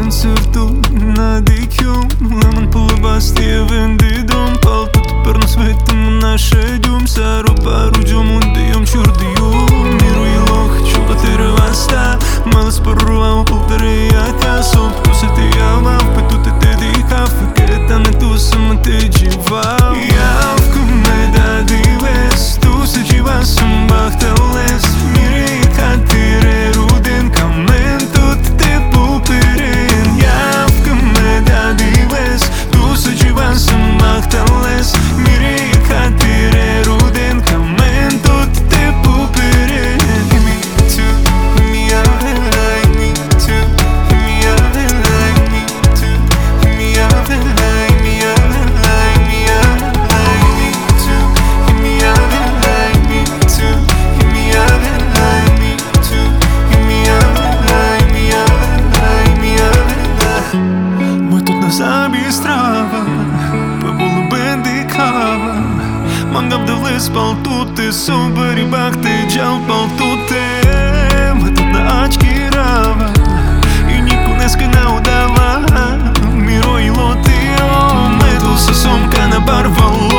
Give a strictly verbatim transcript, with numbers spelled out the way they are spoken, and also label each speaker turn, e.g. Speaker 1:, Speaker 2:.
Speaker 1: koncertul nadikjum Lemon pullë basti e vendi dom Paltë të për në svetëm në shedjum Sa roparu gjo mundi jom qërdi ju Miru i lokë që pa të rëvasta Malës për rua u pullë të rejaka Sot kuse të java Për tu të të dika Fëketa me tu se më të gjiva Javë këme da dives Tu se gjiva së mbak të les Mire i ka tire rudin Ka mentut të pupirin Javë këme da dives Tu se gjiva së mbak të les Mire i ka tire rudin Ka mentut të pupirin Me too, me out and like me too Me out and like me too Me out and like me out and like me out and like me too Me out and like me too Me out and like me too Me out and like me out and like me out and like Ми тут на забі страва По булу бенди кава Манга вдивлись палтути Супер і бахти джал палтути Ми тут на очки рава І ніку не скина удава Міро і лотио Медуса сумка на барвало